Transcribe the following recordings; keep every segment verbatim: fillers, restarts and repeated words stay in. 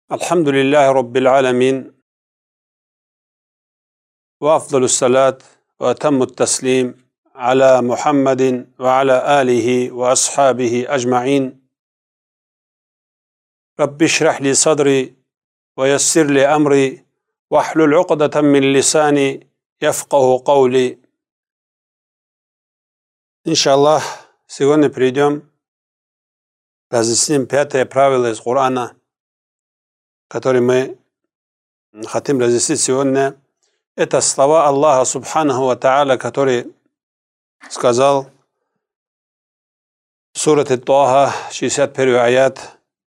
الحمد لله رب العالمين وأفضل الصلاة وأتم التسليم على محمد وعلى آله وأصحابه أجمعين. رب اشرح لي صدري ويسر لي أمري واحلل عقدة من لساني يفقه قولي. Иншаллах, сегодня перейдем, разъясним пятое правило из Корана, которое мы хотим разъяснить сегодня. Это слова Аллаха Субханаху ва Тааля, который сказал в суре Таха, шестьдесят первый аят: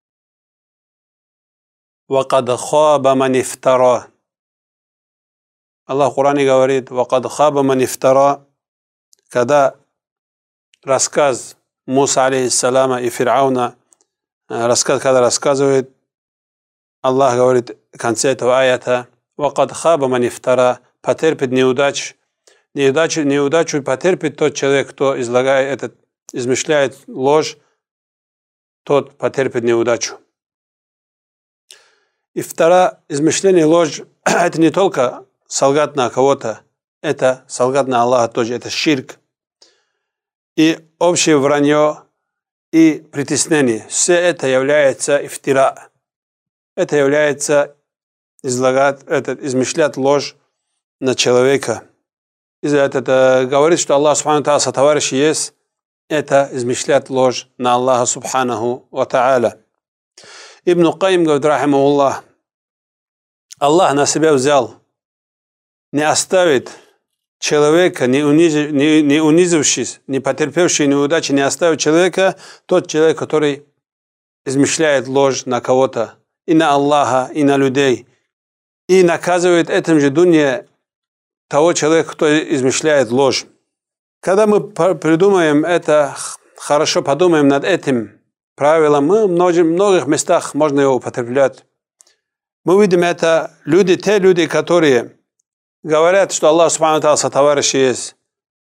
«Вакад хаба ман ифтара». Аллах в Коране говорит: «Вакад хаба ман ифтара», когда рассказ Муса алейхиссалама и Фирауна, рассказ, когда рассказывает, Аллах говорит в конце этого аята: «Вакад хаба ман ифтара», потерпит неудачу, неудачу, неудачу потерпит тот человек, кто излагает этот, измышляет ложь, тот потерпит неудачу. И второе, измышление ложь, это не только солгать на кого-то, это солгать на Аллаха тоже, это ширк. И общее вранье, и притеснение. Все это является ифтира. Это является излагать, это, измышлять ложь на человека. Из-за этого говорит, что Аллах Субхану Тааля сотоварищ есть, это измышлять ложь на Аллаха Субханаху ва Тааля. Ибн Каим говорит, рахимахуллах, Аллах на себя взял не оставит человека, не, унизив, не, не унизившись, не потерпевший неудачи, не оставит человека, тот человек, который измышляет ложь на кого-то, и на Аллаха, и на людей, и наказывает этим же дунье того человека, кто измышляет ложь. Когда мы придумаем это, хорошо подумаем над этим правилом, мы в многих местах можно его употреблять. Мы видим это, люди, те люди, которые говорят, что Аллах Субхану Тааля сотоварищ есть,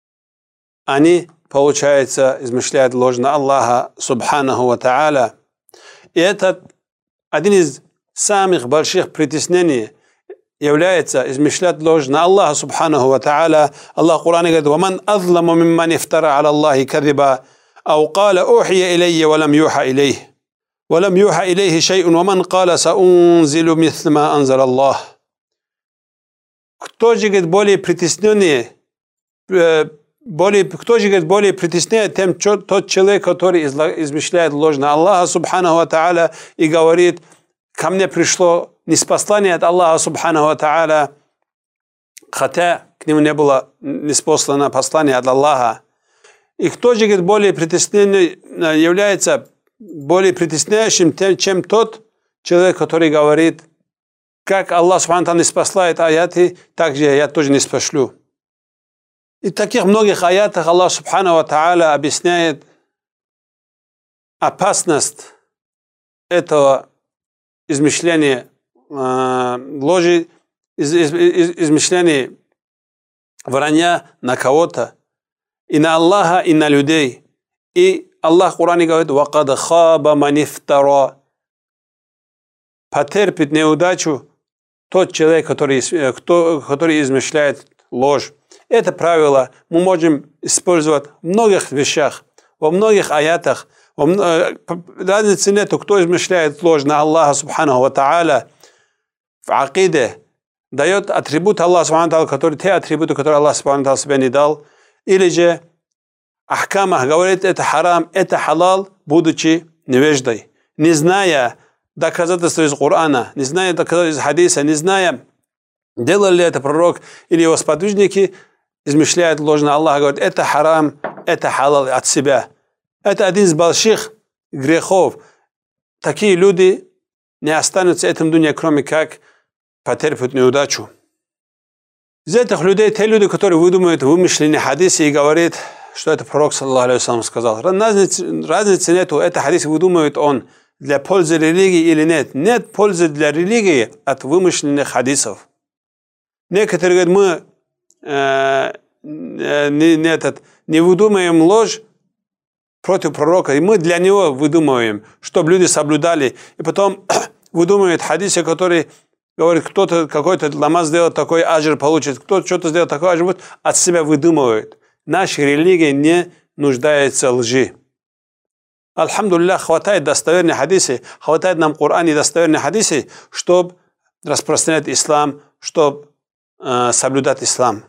они, получается, измышляют ложь на Аллаха Субханаху ва Тааля. И это один из самых больших притеснений является измышлять ложь на Аллаха Субханаху ва Тааля. Аллах в Коране говорит: «Ваман азламу мимман ифтара аля Аллахи кадиба, ау каля ухия илейя, валам юха илейх, валам юха илейхи шейун, ваман каля саунзилу мислма анзал Аллах». Кто же, говорит, более притесненный, более, кто же, говорит, более притесняет, тем тот человек, который измышляет ложь на Аллаха Субханаху ва Тааля и говорит: ко мне пришло ниспослание от Аллаха Субханаху ва Тааля, хотя к нему не было ниспослано послание от Аллаха. И кто же, говорит, более притесненный является более притесняющим, чем тот человек, который говорит: как Аллах Субхану Тааля не спасает аяты, так же я тоже не спашлю. И в таких многих аятах Аллах Субхану ва Тааля объясняет опасность этого измышления э, ложи, из, из, из, измышления вранья на кого-то, и на Аллаха, и на людей. И Аллах в Коране говорит: «Вакад хаба ман ифтара», потерпит неудачу тот человек, который, кто, который измышляет ложь. Это правило мы можем использовать в многих вещах, во многих аятах. Разницы нету, кто измышляет ложь на Аллаха Субханаху ва Тааля в акиде, дает атрибут Аллаха Субханаху ва Тааля, которые те атрибуты, которые Аллах Субханаху ва Тааля себе не дал, или же ахкамах говорит: это харам, это халал, будучи невеждой, не зная доказательства из Корана, не зная доказательства из хадиса, не зная, делал ли это пророк или его сподвижники, измышляет ложь на Аллаха, говорит: это харам, это халал от себя. Это один из больших грехов. Такие люди не останутся этим дуне, кроме как потерпят неудачу. Из этих людей, те люди, которые выдумывают вымышленные хадисы и говорят, что это пророк, саллаллаху алейхи ва саллям, сказал. Разницы, разницы нету, это хадис выдумывает он для пользы религии или нет. Нет пользы для религии от вымышленных хадисов. Некоторые говорят: мы э, не, не, этот, не выдумаем ложь против пророка, и мы для него выдумываем, чтобы люди соблюдали. И потом выдумывает хадисы, которые говорят, кто-то какой-то намаз сделал, такой аджр получит, кто-то что-то сделал, такой аджр будет, от себя выдумывает. Наша религия не нуждается в лжи. Альхамдулиллах, хватает достоверных хадисов, хватает нам в Коране достоверных хадисов, чтобы распространять ислам, чтобы э, соблюдать ислам.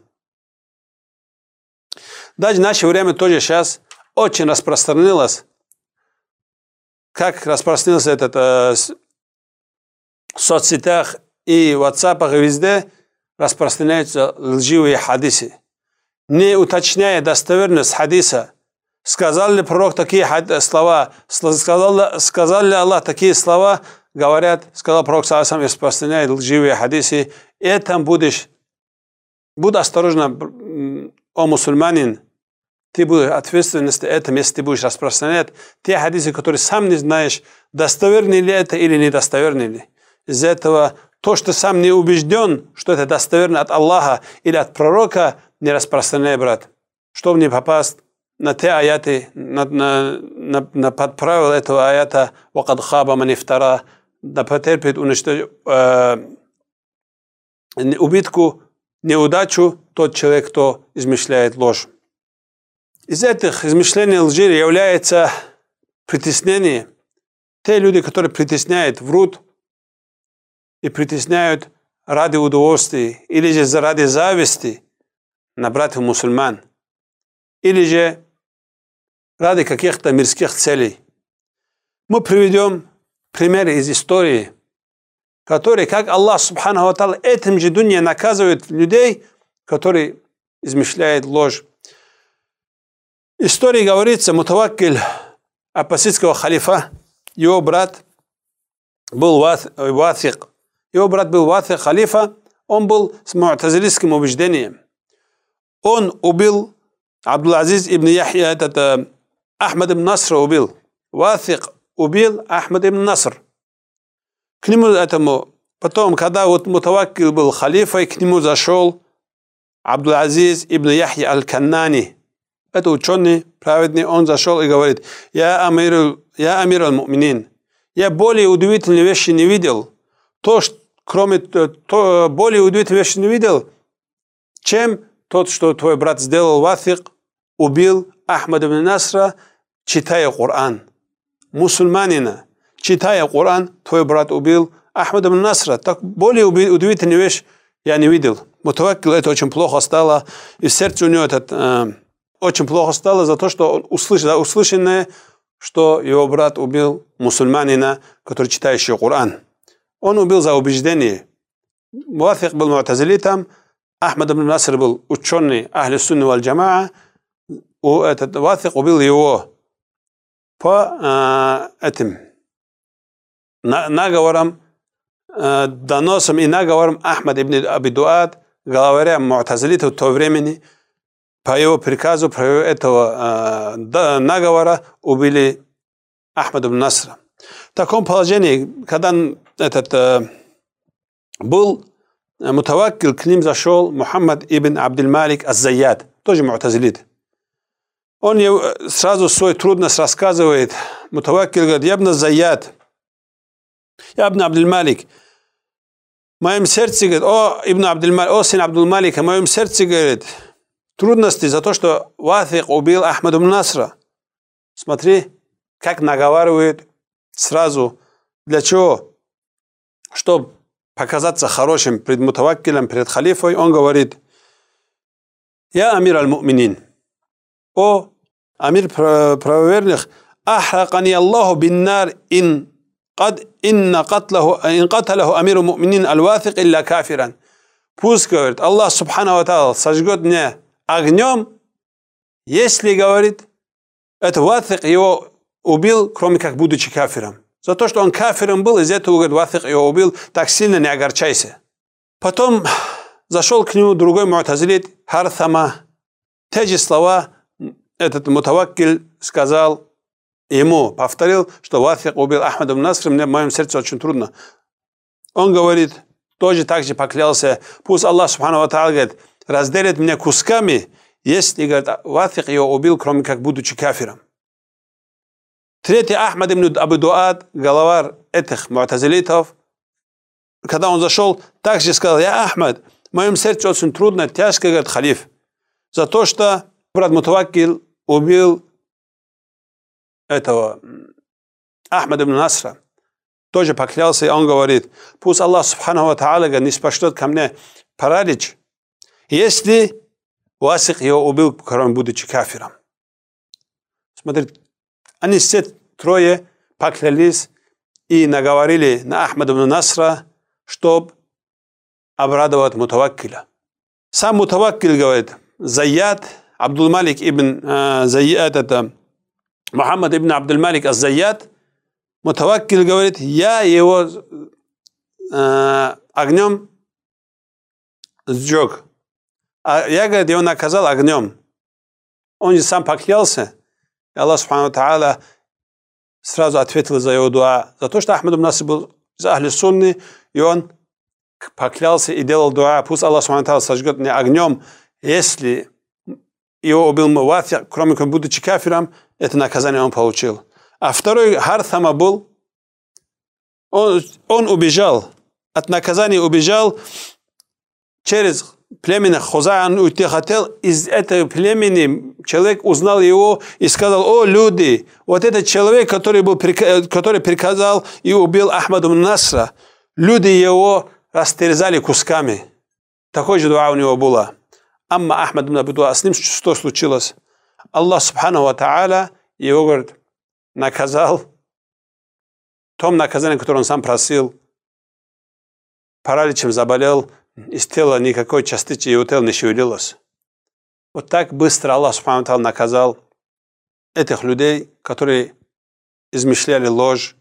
Даже в наше время тоже сейчас очень распространилось, как распространился этот э, в соцсетях и в WhatsApp и везде распространяются лживые хадисы. Не уточняя достоверность хадиса, сказал ли пророк такие слова, сказал, сказал ли Аллах такие слова, говорят, сказал пророк, сам распространяет лживые хадисы, и там будешь, будь осторожен, о мусульманин, ты будешь ответственности этим, если ты будешь распространять те хадисы, которые сам не знаешь, достоверны ли это или недостоверны ли. Из-за этого то, что сам не убежден, что это достоверно от Аллаха или от пророка, не распространяй, брат. Чтобы не попасть на те аяты, на, на, на, на подправил этого аята, وَقَدْ خَابَ مَنِ افْتَرَى, да потерпит э, убитку, неудачу тот человек, кто измышляет ложь. Из этих измышлений лжи является притеснение. Те люди, которые притесняют, врут и притесняют ради удовольствия, или же ради зависти на братьев мусульман, или же ради каких-то мирских целей. Мы приведем примеры из истории, которые, как Аллах Субханаху ва Тааля этим же дунья наказывает людей, которые измышляют ложь. В истории говорится, Мутаваккиль аббасидского халифа, его брат был Ватик. Его брат был Ватик, халифа, он был с му'тазилистским убеждением. Он убил Абдул-Азиз ибн Яхья, этот э, Ахмад ибн Насра убил. Ватик убил Ахмад ибн Наср. К нему этому, потом, когда вот Мутаваккиль был халифой, к нему зашел Абдул-Азиз ибн Яхья аль-Каннани. Это ученый, праведный, он зашел и говорит, я амир, я амир аль-муминин. Я более удивительные вещи не видел. То, что, кроме то, более удивительные вещи не видел, чем тот, что твой брат сделал, Ватик, убил Ахмада ибн Насра, читая Коран. Мусульманина, читая Коран, твой брат убил Ахмада ибн Насра. Так более удивительную вещь я не видел. Мутаваккил это очень плохо стало, и сердце у него этот, э, очень плохо стало за то, что он услышал, за услышанное, что его брат убил мусульманина, который читающий Коран. Он убил за убеждение. Ватик был му'тазилитом, Ахмад ибн Наср был ученый Ахли Сунны валь Джамаа, этот Ватик убил его по э, этим на, наговорам, э, доносам и наговорам Ахмад ибн Аби Дуад, главаря му'тазилитов в то времени. По его приказу, по этого э, наговора убили Ахмада ибн Насра. В таком положении, когда этот э, был Мутаваккил, к ним зашел Мухаммад ибн Абдул-Малик аз-Зайяд, тоже му'тазилит. Он сразу свой трудность рассказывает. Мутаваккил говорит, я ибн Зайяд, я ибн Абдул-Малик. В моем сердце, говорит, о, ибн Абдул-Малик, о, сын Абдул-Малика, в моем сердце, говорит, трудности за то, что Ватик убил Ахмада ибн Насра. Смотри, как наговаривает сразу. Для чего? Чтобы показаться хорошим пред Мутаваккилом, пред халифой, он говорит, я амир аль-муминин. О, амир правоверных, ахракани Аллаху биннар ин قد إن قتله إن قتله أمير المؤمنين الواثق إلا كافرا. Пусть, говорит, Аллах Субхану ва Тааля сожгет меня огнем, если, говорит, этот Ватик его убил, кроме как будучи кафиром. За то, что он кафиром был, из этого, говорит, Ватик его убил, так сильно не огорчайся. Потом зашел к нему другой му'тазилит, Харсама. Те же слова этот Мутаваккиль сказал ему, повторил, что Ватик убил Ахмада ибн Насра, мне в моем сердце очень трудно. Он говорит, тоже так же поклялся, пусть Аллах Субхану ва Тааля, говорит, разделит меня кусками, если, говорит, Ватик его убил, кроме как будучи кафиром. Третий Ахмад ибн Аби Дуад, главарь этих му'тазилитов, когда он зашел, также сказал: я Ахмад, в моем сердце очень трудно, тяжко, говорит халиф, за то, что брат Мутаваккил убил этого Ахмада ибн Насра. Тоже поклялся, и он говорит: пусть Аллах Субхану ва Тааля не спошлет ко мне паралич, если Васик его убил, кроме будучи кафиром. Смотрите, они все трое поклялись и наговорили на Ахмада ибн Насра, чтобы обрадовать Мутаваккиля. Сам Мутаваккиль говорит: Зайяд, Абдул-Малик ибн э, Зайяд, это Мухаммад ибн Абдул-Малик аз-Зайяд, Мутаваккиль говорит: я его э, огнем сжег. А я, говорит, его наказал огнем. Он же сам поклялся, и Аллах Субхану Тааля сразу ответил за его дуа, за то, что Ахмад ибн Наср был из Ахли Сунны, и он поклялся и делал дуа: пусть Аллах Субхану Тааля сожжет меня огнем, если его убил Муафик, кроме как будучи кафиром, это наказание он получил. А второй Харthama был, он, он убежал, от наказания убежал через племя Хуза, он уйти хотел, из этого племени человек узнал его и сказал: о, люди, вот этот человек, который, был, который приказал и убил Ахмада ибн Насра, люди его растерзали кусками. Такой же дуа у него было. Амма Ахмад ибн Абдуа, с ним что случилось? Аллах Субхану ва Тааля его, говорит, наказал том наказанием, которое он сам просил. Параличем заболел, из тела никакой частицы его тела не шевелилось. Вот так быстро Аллах Субхану ва Тааля наказал этих людей, которые измышляли ложь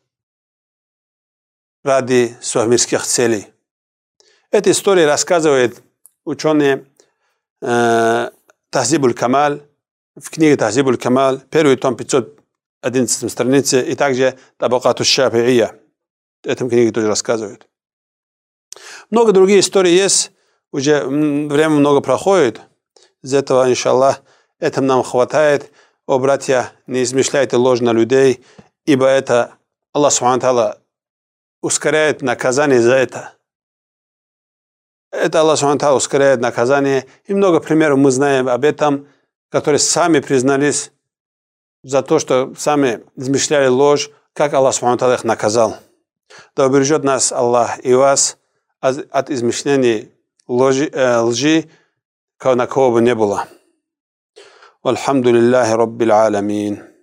ради своих мирских целей. Эта история рассказывает ученые э, Тахзиб аль-Камаль, в книге Тахзиб аль-Камаль, первый том, пятьсот одиннадцатой странице, и также Табакат аш-Шафи'ия. В этом книге тоже рассказывают. Много других историй есть, уже время много проходит, из этого, иншаллах, этим нам хватает. О, братья, не измышляйте ложь на людей, ибо это Аллах Субхану Тааля ускоряет наказание за это. Это Аллах Субхану Тааля ускоряет наказание. И много примеров мы знаем об этом, которые сами признались за то, что сами измышляли ложь, как Аллах Субхану Тааля их наказал. Да убережет нас Аллах и вас от измышлений лжи, э, лжи, на кого бы не было. Вальхамдулиллахи Раббил Аламин.